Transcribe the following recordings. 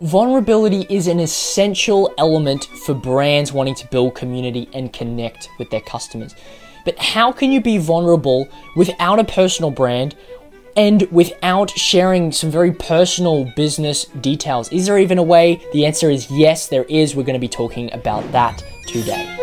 Vulnerability is an essential element for brands wanting to build community and connect with their customers. But how can you be vulnerable without a personal brand and without sharing some very personal business details? Is there even a way? The answer is yes, there is. We're going to be talking about that today.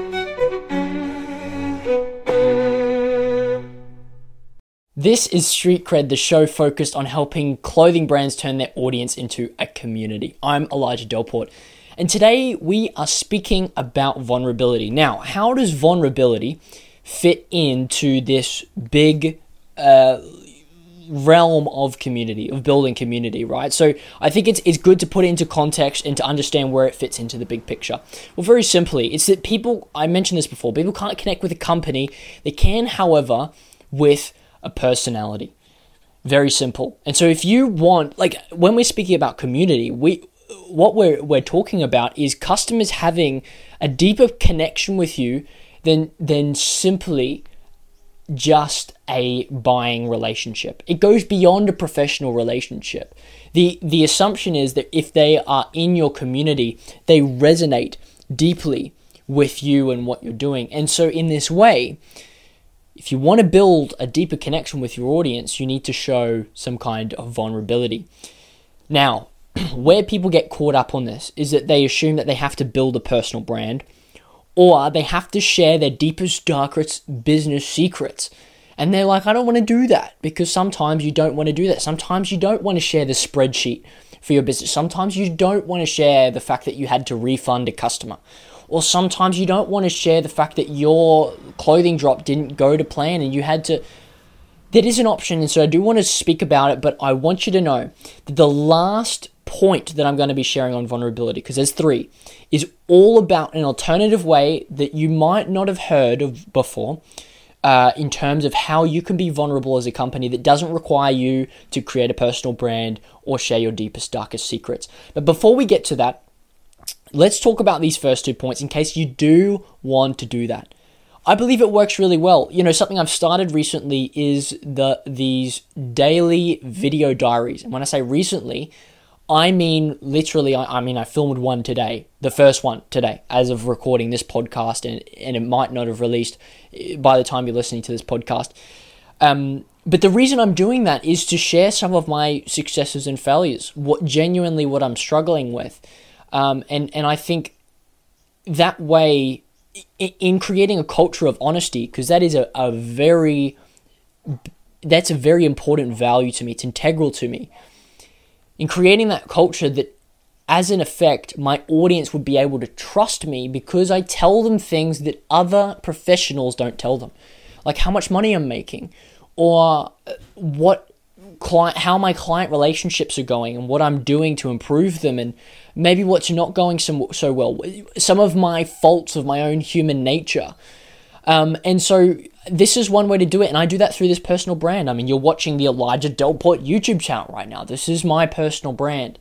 This is Street Cred, the show focused on helping clothing brands turn their audience into a community. I'm Elijah Delport, and today we are speaking about vulnerability. Now, how does vulnerability fit into this big realm of community, of building community, right? So I think it's good to put it into context and to understand where it fits into the big picture. Well, very simply, it's that people, I mentioned this before, people can't connect with a company. They can, however, with a personality. Very simple. And so if you want, like when we're speaking about community, what we're talking about is customers having a deeper connection with you than simply just a buying relationship. It goes beyond a professional relationship. The assumption is that if they are in your community, they resonate deeply with you and what you're doing. And so in this way, if you want to build a deeper connection with your audience, you need to show some kind of vulnerability. Now, where people get caught up on this is that they assume that they have to build a personal brand, or they have to share their deepest, darkest business secrets. And they're like, I don't want to do that, because sometimes you don't want to do that. Sometimes you don't want to share the spreadsheet for your business. Sometimes you don't want to share the fact that you had to refund a customer. Or sometimes you don't want to share the fact that your clothing drop didn't go to plan and you had to. That is an option, and so I do want to speak about it, but I want you to know that the last point that I'm going to be sharing on vulnerability, because there's three, is all about an alternative way that you might not have heard of before in terms of how you can be vulnerable as a company that doesn't require you to create a personal brand or share your deepest, darkest secrets. But before we get to that, let's talk about these first 2 points in case you do want to do that. I believe it works really well. You know, something I've started recently is these daily video diaries. And when I say recently, I mean literally, I filmed one today, the first one today, as of recording this podcast, and it might not have released by the time you're listening to this podcast. But the reason I'm doing that is to share some of my successes and failures, what I'm struggling with. And I think that way, in creating a culture of honesty, because that is that's a very important value to me. It's integral to me. In creating that culture, that as an effect, my audience would be able to trust me because I tell them things that other professionals don't tell them, like how much money I'm making, or how my client relationships are going and what I'm doing to improve them, and maybe what's not going so well, some of my faults of my own human nature. And so this is one way to do it, and I do that through this personal brand. I mean, you're watching the Elijah Delport YouTube channel right now. This is my personal brand.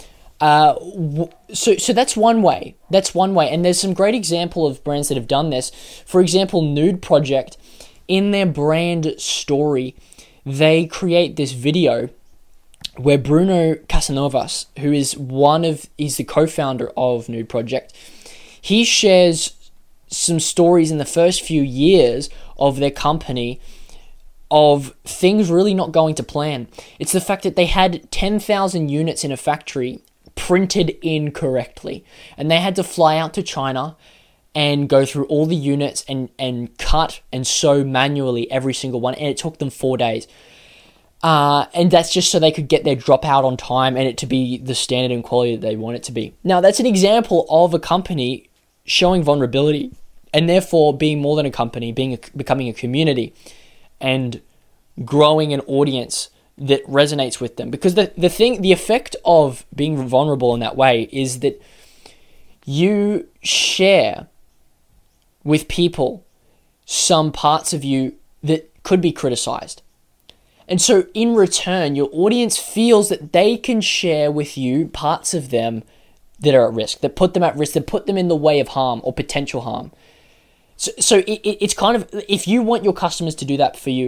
So that's one way. And there's some great example of brands that have done this. For example, Nude Project, in their brand story, they create this video where Bruno Casanovas, who is the co-founder of Nude Project, he shares some stories in the first few years of their company of things really not going to plan. It's the fact that they had 10,000 units in a factory printed incorrectly, and they had to fly out to China and go through all the units and cut and sew manually every single one, and it took them 4 days. And that's just so they could get their drop out on time and it to be the standard and quality that they want it to be. Now, that's an example of a company showing vulnerability and therefore being more than a company, becoming a community and growing an audience that resonates with them. Because the effect of being vulnerable in that way is that you share with people some parts of you that could be criticized. And so in return, your audience feels that they can share with you parts of them that are at risk, that put them at risk, that put them in the way of harm or potential harm. So it's kind of, if you want your customers to do that for you,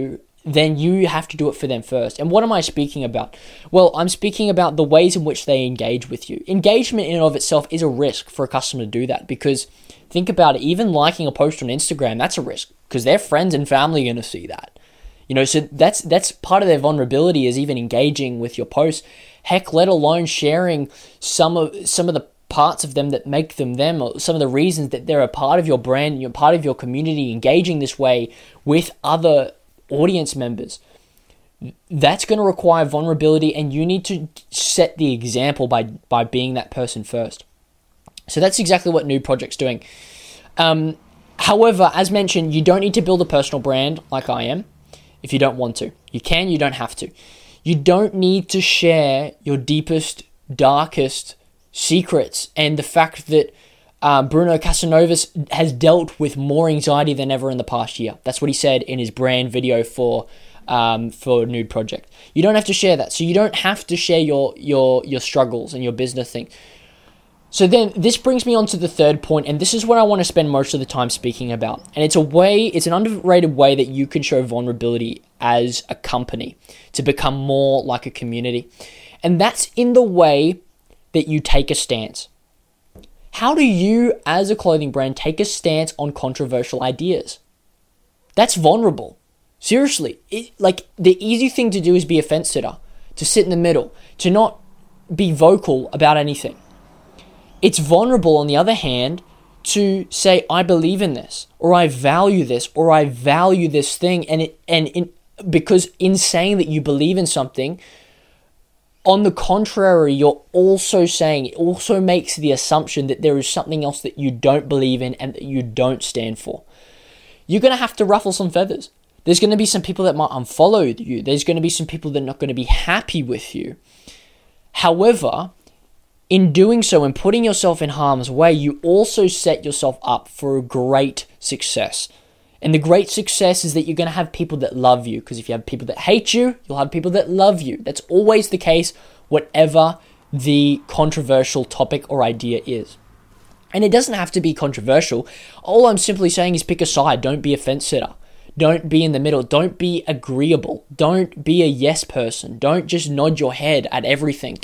then you have to do it for them first. And what am I speaking about? Well, I'm speaking about the ways in which they engage with you. Engagement in and of itself is a risk for a customer to do that, because think about it, even liking a post on Instagram, that's a risk because their friends and family are going to see that. So that's part of their vulnerability, is even engaging with your posts. Heck, let alone sharing some of the parts of them that make them them, or some of the reasons that they're a part of your brand, you're part of your community, engaging this way with other audience members. That's going to require vulnerability, and you need to set the example by being that person first. So that's exactly what Nude Project's doing. However, as mentioned, you don't need to build a personal brand like I am if you don't want to. You can, you don't have to. You don't need to share your deepest, darkest secrets and the fact that Bruno Casanovas has dealt with more anxiety than ever in the past year. That's what he said in his brand video for Nude Project. You don't have to share that. So you don't have to share your struggles and your business thing. So then this brings me on to the third point, and this is what I want to spend most of the time speaking about. And it's an underrated way that you can show vulnerability as a company to become more like a community. And that's in the way that you take a stance. How do you, as a clothing brand, take a stance on controversial ideas? That's vulnerable. Seriously. The easy thing to do is be a fence sitter, to sit in the middle, to not be vocal about anything. It's vulnerable, on the other hand, to say, I believe in this, or I value this, or I value this thing. Because in saying that you believe in something, on the contrary, you're also saying, it also makes the assumption that there is something else that you don't believe in and that you don't stand for. You're going to have to ruffle some feathers. There's going to be some people that might unfollow you. There's going to be some people that are not going to be happy with you. However, in doing so and putting yourself in harm's way, you also set yourself up for a great success. And the great success is that you're going to have people that love you, because if you have people that hate you, you'll have people that love you. That's always the case, whatever the controversial topic or idea is. And it doesn't have to be controversial. All I'm simply saying is pick a side. Don't be a fence sitter. Don't be in the middle. Don't be agreeable. Don't be a yes person. Don't just nod your head at everything.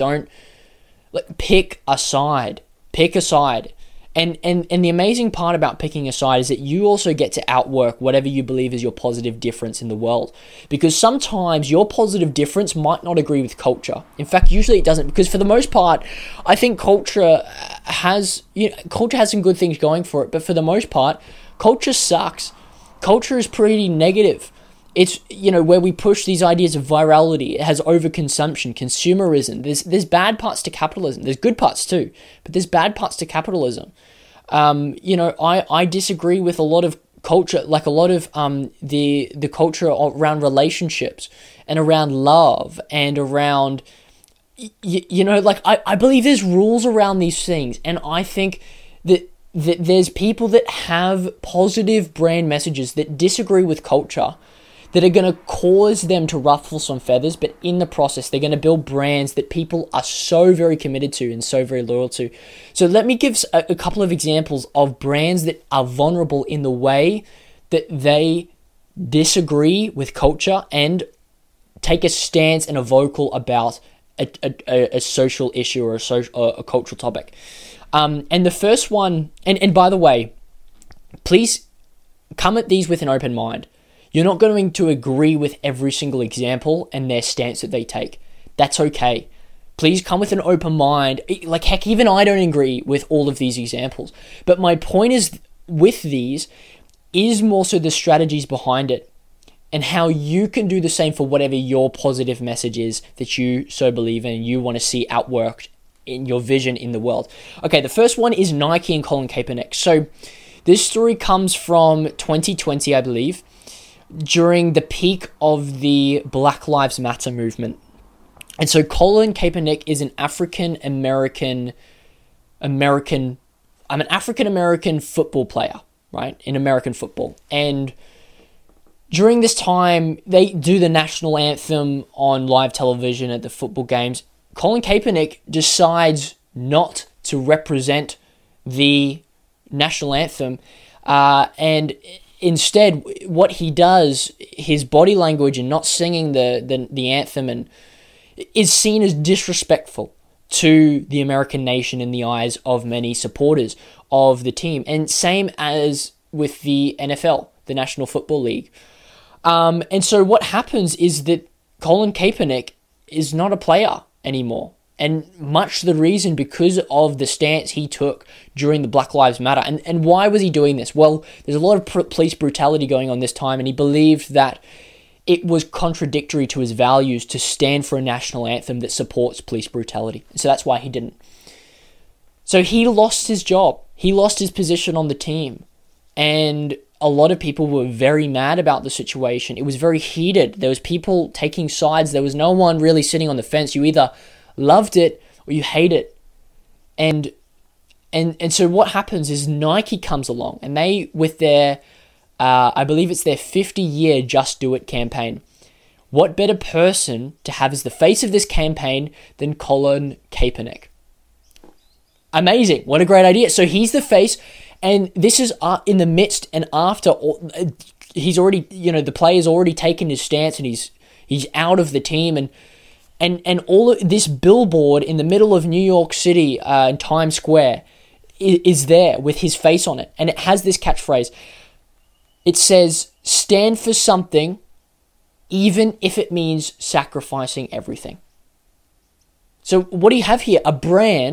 Pick a side. Pick a side. And the amazing part about picking a side is that you also get to outwork whatever you believe is your positive difference in the world. Because sometimes your positive difference might not agree with culture. In fact, usually it doesn't. Because for the most part, I think culture has some good things going for it. But for the most part, culture sucks. Culture is pretty negative. It's, where we push these ideas of virality. It has overconsumption, consumerism. There's bad parts to capitalism. There's good parts too, but there's bad parts to capitalism. I disagree with a lot of culture, like a lot of the culture around relationships and around love and around, I believe there's rules around these things. And I think that there's people that have positive brand messages that disagree with culture, that are going to cause them to ruffle some feathers, but in the process, they're going to build brands that people are so very committed to and so very loyal to. So let me give a couple of examples of brands that are vulnerable in the way that they disagree with culture and take a stance and a vocal about a social issue or a cultural topic. And the first one, and by the way, please come at these with an open mind. You're not going to agree with every single example and their stance that they take. That's okay. Please come with an open mind. Like, heck, even I don't agree with all of these examples. But my point is, with these, is more so the strategies behind it and how you can do the same for whatever your positive message is that you so believe in and you want to see outworked in your vision in the world. Okay, the first one is Nike and Colin Kaepernick. So this story comes from 2020, I believe, during the peak of the Black Lives Matter movement. And so Colin Kaepernick is an African-American football player, right, in American football. And during this time, they do the national anthem on live television at the football games. Colin Kaepernick decides not to represent the national anthem, and instead, what he does, his body language and not singing the anthem, and is seen as disrespectful to the American nation in the eyes of many supporters of the team. And same as with the NFL, the National Football League. And so what happens is that Colin Kaepernick is not a player anymore. And much the reason because of the stance he took during the Black Lives Matter. And why was he doing this? Well, there's a lot of police brutality going on this time, and he believed that it was contradictory to his values to stand for a national anthem that supports police brutality. So that's why he didn't. So he lost his job. He lost his position on the team. And a lot of people were very mad about the situation. It was very heated. There was people taking sides. There was no one really sitting on the fence. You either loved it or you hate it. And so what happens is Nike comes along, and they, with their, I believe it's their 50-year Just Do It campaign. What better person to have as the face of this campaign than Colin Kaepernick? Amazing. What a great idea. So he's the face, and this is in the midst and after he's already, the player's already taken his stance, and he's out of the team, and all of this billboard in the middle of New York City in Times Square is there with his face on it. And it has this catchphrase. It says, "Stand for something, even if it means sacrificing everything." So what do you have here? A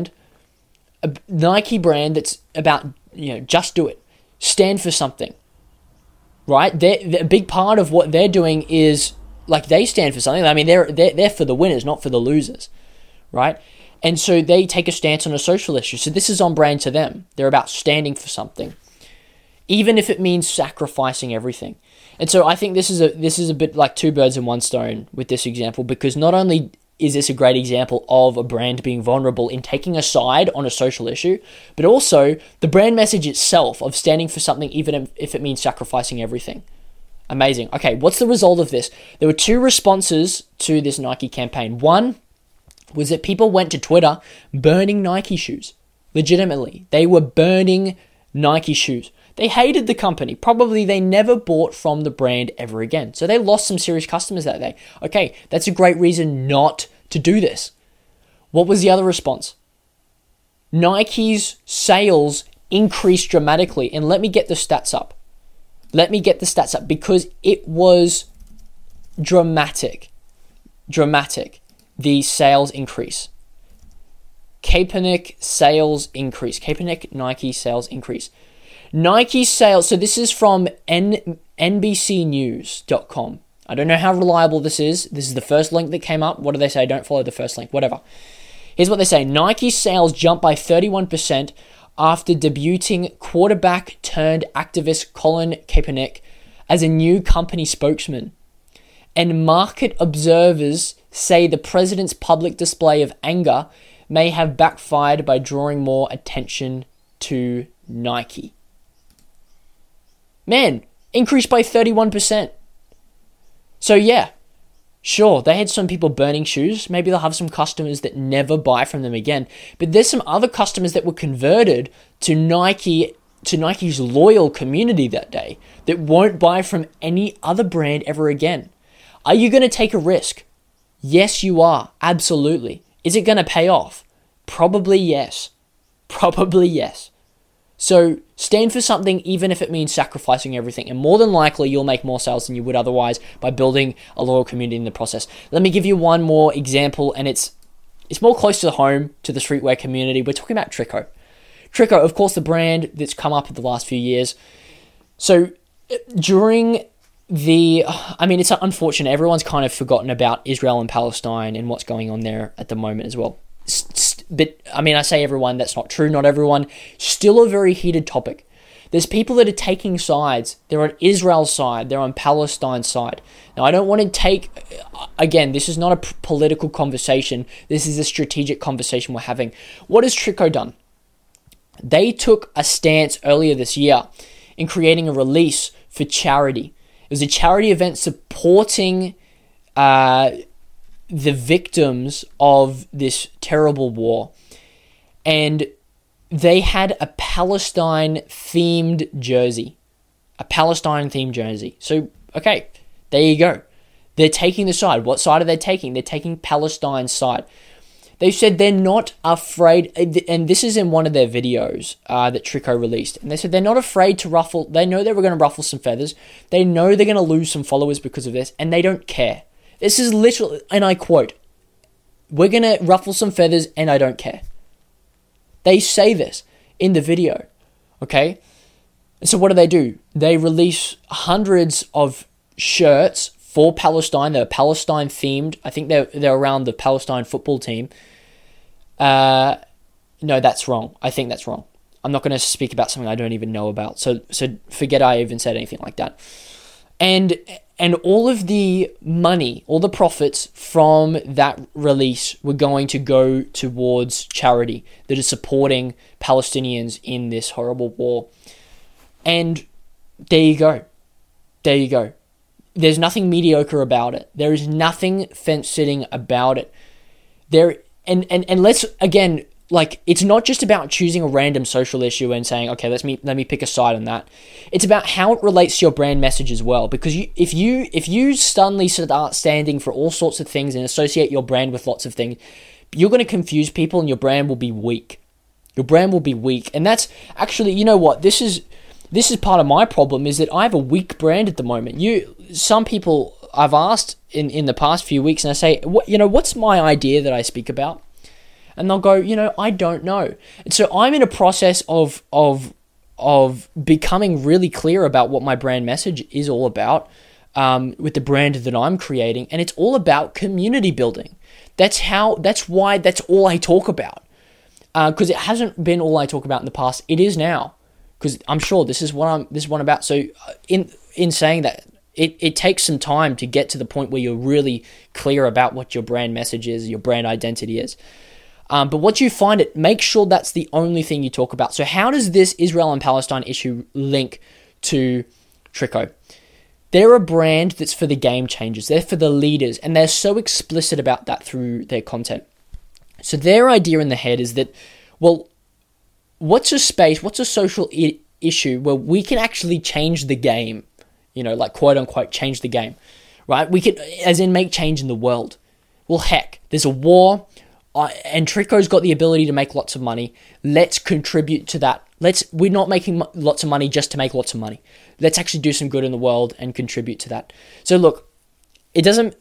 Nike brand that's about, just do it. Stand for something, right? A big part of what they're doing is, they stand for something. I mean, they're for the winners, not for the losers, right? And so they take a stance on a social issue. So this is on brand to them. They're about standing for something, even if it means sacrificing everything. And so I think this is a bit like two birds in one stone with this example, because not only is this a great example of a brand being vulnerable in taking a side on a social issue, but also the brand message itself of standing for something, even if it means sacrificing everything. Amazing. Okay, what's the result of this? There were two responses to this Nike campaign. One was that people went to Twitter burning Nike shoes. Legitimately. They were burning Nike shoes. They hated the company. Probably they never bought from the brand ever again. So they lost some serious customers that day. Okay, that's a great reason not to do this. What was the other response? Nike's sales increased dramatically. And let me get the stats up. Because it was dramatic. The sales increase. Kaepernick sales increase. Kaepernick Nike sales increase. Nike sales, so this is from NBCnews.com. I don't know how reliable this is. This is the first link that came up. What do they say? Don't follow the first link. Whatever. Here's what they say. Nike sales jumped by 31% after debuting quarterback turned activist Colin Kaepernick as a new company spokesman. And market observers say the president's public display of anger may have backfired by drawing more attention to Nike. Man, increased by 31%. So yeah, sure, they had some people burning shoes. Maybe they'll have some customers that never buy from them again. But there's some other customers that were converted to Nike's loyal community that day that won't buy from any other brand ever again. Are you going to take a risk? Yes, you are. Absolutely. Is it going to pay off? Probably yes. So stand for something even if it means sacrificing everything. And more than likely, you'll make more sales than you would otherwise by building a loyal community in the process. Let me give you one more example, and it's more close to the home, to the streetwear community. We're talking about Trico. Trico, of course, the brand that's come up in the last few years. So during it's unfortunate. Everyone's kind of forgotten about Israel and Palestine and what's going on there at the moment as well. But, I say everyone, that's not true. Not everyone. Still a very heated topic. There's people that are taking sides. They're on Israel's side. They're on Palestine's side. Now, I don't want to take... Again, this is not a political conversation. This is a strategic conversation we're having. What has Trico done? They took a stance earlier this year in creating a release for charity. It was a charity event supporting the victims of this terrible war. And they had a Palestine-themed jersey. a Palestine-themed jersey. So, okay, there you go. They're taking the side. What side are they taking? They're taking Palestine's side. They said they're not afraid, and this is in one of their videos that Trico released, and they said they're not afraid to ruffle. They know they were going to ruffle some feathers. They know they're going to lose some followers because of this, and they don't care. This is literally, and I quote, "We're going to ruffle some feathers, and I don't care." They say this in the video, okay? And so what do? They release hundreds of shirts for Palestine. They're Palestine themed. I think they're around the Palestine football team. No, that's wrong. I think that's wrong. I'm not going to speak about something I don't even know about. So forget I even said anything like that. And all of the money, all the profits from that release were going to go towards charity that is supporting Palestinians in this horrible war. And there you go. There you go. There's nothing mediocre about it. There is nothing fence-sitting about it. And let's, again, like, it's not just about choosing a random social issue and saying, okay, let me pick a side on that. It's about how it relates to your brand message as well. Because if you suddenly start standing for all sorts of things and associate your brand with lots of things, you're going to confuse people and your brand will be weak. Your brand will be weak. And that's actually, you know what, this is part of my problem, is that I have a weak brand at the moment. Some people I've asked in the past few weeks, and I say, what's my idea that I speak about? And they'll go, I don't know. And so I'm in a process of becoming really clear about what my brand message is all about, with the brand that I'm creating, and it's all about community building. That's why that's all I talk about. Because it hasn't been all I talk about in the past. It is now. Because I'm sure this is what I'm about. So in saying that, it takes some time to get to the point where you're really clear about what your brand message is, your brand identity is. But once you find it, make sure that's the only thing you talk about. So how does this Israel and Palestine issue link to Trico? They're a brand that's for the game changers. They're for the leaders. And they're so explicit about that through their content. So their idea in the head is that, well, what's a social issue where we can actually change the game, like quote unquote, change the game, right? We could, as in make change in the world. Well, heck, there's a war, and Trico's got the ability to make lots of money. Let's contribute to that. We're not making lots of money just to make lots of money. Let's actually do some good in the world and contribute to that. So look, it doesn't,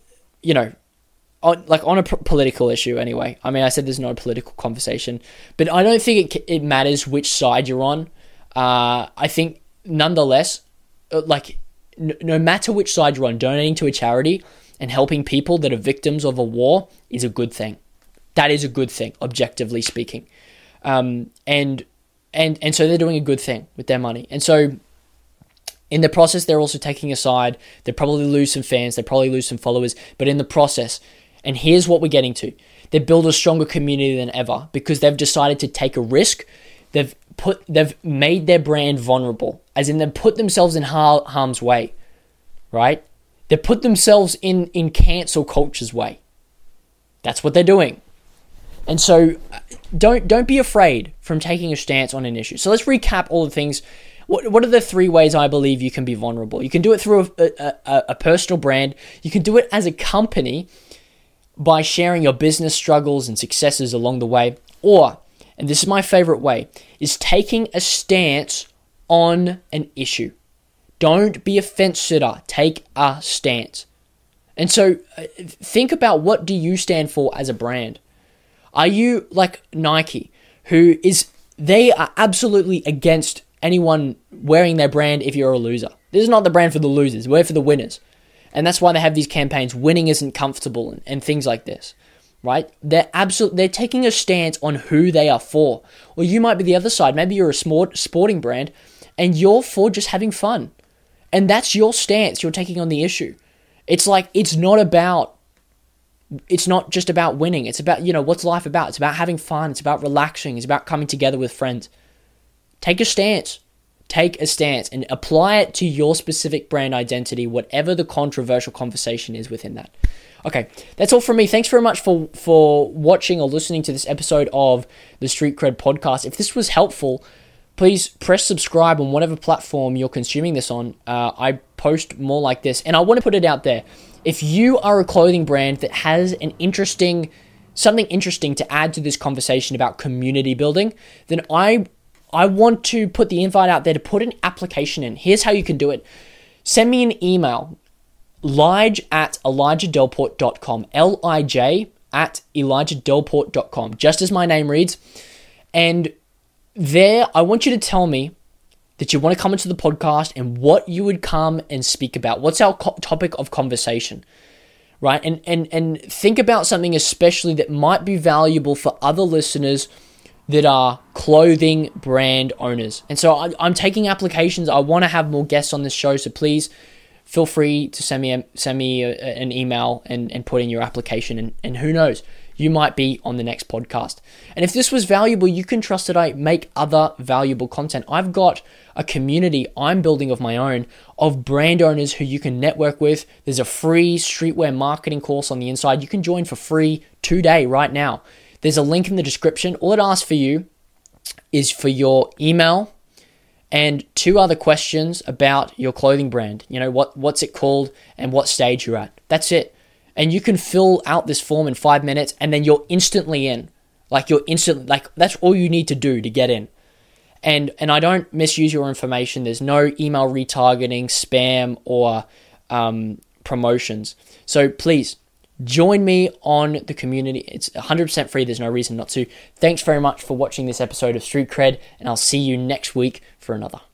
on a political issue anyway. I mean, I said there's no political conversation, but I don't think it matters which side you're on. I think nonetheless, no matter which side you're on, donating to a charity and helping people that are victims of a war is a good thing. That is a good thing, objectively speaking. And so they're doing a good thing with their money. And so in the process, they're also taking a side. They probably lose some fans. They probably lose some followers. But in the process, and here's what we're getting to, they build a stronger community than ever because they've decided to take a risk. They've made their brand vulnerable, as in they've put themselves in harm's way, right? They put themselves in cancel culture's way. That's what they're doing. And so don't be afraid from taking a stance on an issue. So let's recap all the things. What are the 3 ways I believe you can be vulnerable? You can do it through a personal brand. You can do it as a company by sharing your business struggles and successes along the way. Or, and this is my favorite way, is taking a stance on an issue. Don't be a fence sitter. Take a stance. And so think about, what do you stand for as a brand? Are you like Nike, they are absolutely against anyone wearing their brand if you're a loser. This is not the brand for the losers. We're for the winners. And that's why they have these campaigns, winning isn't comfortable, and things like this, right? They're taking a stance on who they are for. Or you might be the other side. Maybe you're a sporting brand and you're for just having fun. And that's your stance you're taking on the issue. It's like, it's not just about winning. It's about, what's life about? It's about having fun. It's about relaxing. It's about coming together with friends. Take a stance. Take a stance and apply it to your specific brand identity, whatever the controversial conversation is within that. Okay, that's all from me. Thanks very much for watching or listening to this episode of the Street Cred podcast. If this was helpful, please press subscribe on whatever platform you're consuming this on. I post more like this, and I want to put it out there. If you are a clothing brand that has something interesting to add to this conversation about community building, then I want to put the invite out there to put an application in. Here's how you can do it. Send me an email, lige@elijahdelport.com, LIJ@elijahdelport.com, just as my name reads. And there, I want you to tell me that you want to come into the podcast and what you would come and speak about. What's our topic of conversation, right? And think about something especially that might be valuable for other listeners that are clothing brand owners. And so I'm taking applications. I want to have more guests on this show, so please feel free to send me an email and put in your application. And who knows, you might be on the next podcast. And if this was valuable, you can trust that I make other valuable content. I've got a community I'm building of my own of brand owners who you can network with. There's a free streetwear marketing course on the inside. You can join for free today, right now. There's a link in the description. All it asks for you is for your email and 2 other questions about your clothing brand. You know, what's it called and what stage you're at. That's it. And you can fill out this form in 5 minutes, and then you're instantly in. That's all you need to do to get in. And I don't misuse your information. There's no email retargeting, spam, or promotions. So please join me on the community. It's 100% free. There's no reason not to. Thanks very much for watching this episode of Street Cred, and I'll see you next week for another.